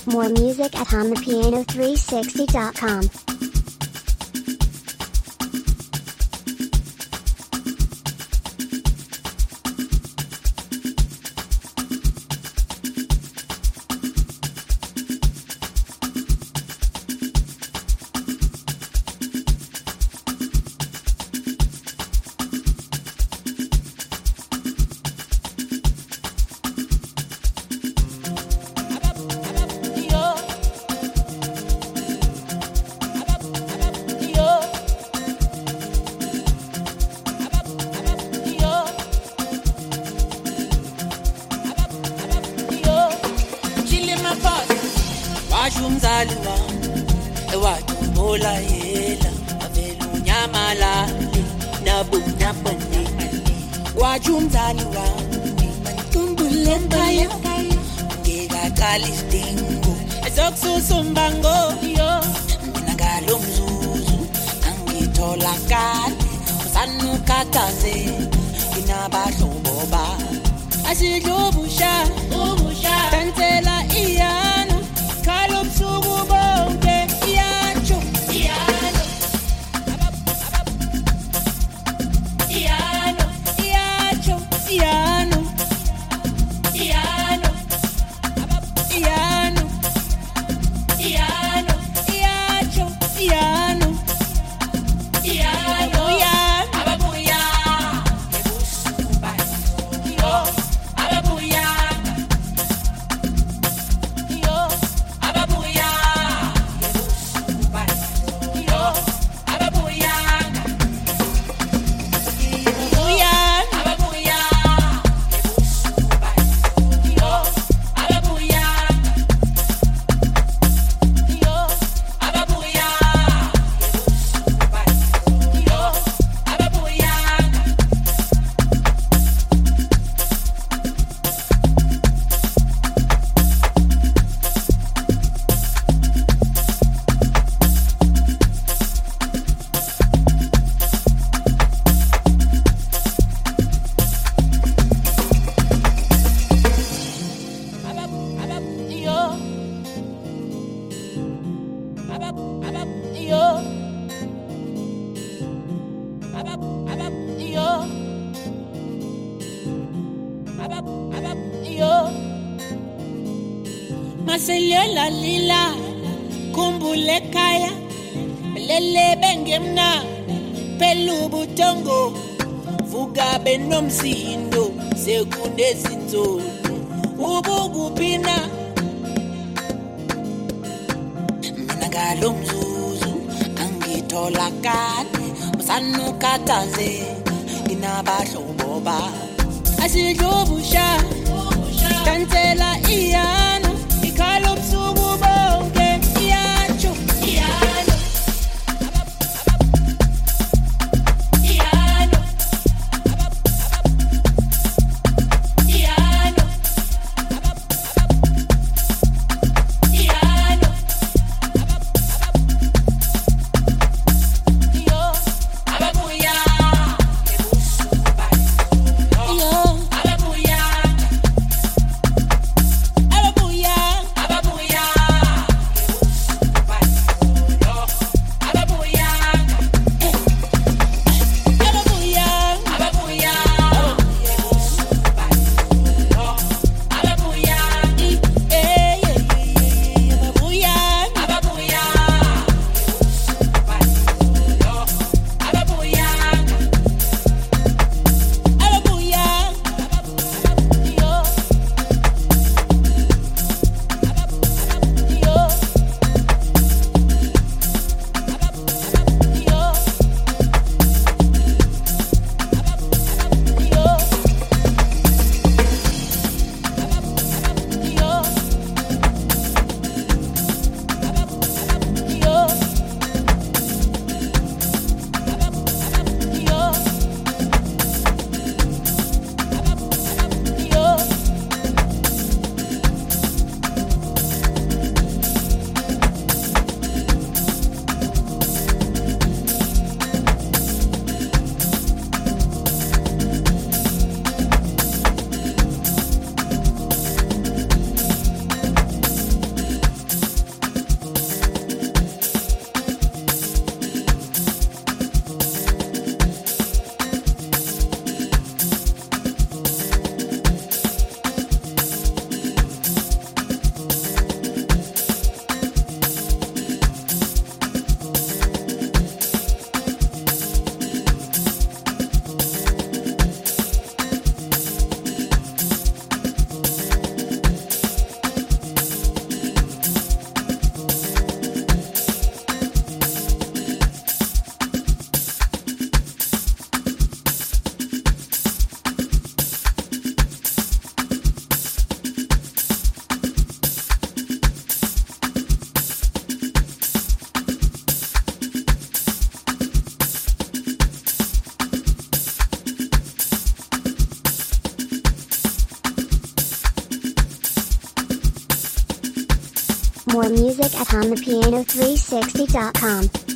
More music at HumThePiano360.com. Umzali wami ewadumbola yela avela unyamalali nabunyabani wathi umzali wami manikumbule ekhaya ngekaqala isidingo ezokususa umbango mina ngalo mzuzu angitholakali usanukataze inabahlobo ba asidlubusha tantela iyana Kalo msugu bonke iyacho iyano iyano iyacho iyano iyano iyano iyano iyacho iyano iyano ababuya ebusuba yo ababuya Maselela lila kumbule kaya lele bengemna pelu butongo vuga benomsindo sekunde zinzolo ubugupina mina ngalo mzuzu angitholakali usanukataze inabahlobo ba asidlubusha tantela iyana ikalo msugu bonke iyacho iyano iyano iyano iyano yo ababuya ebusuba yo ababuya More music at onthepiano360.com.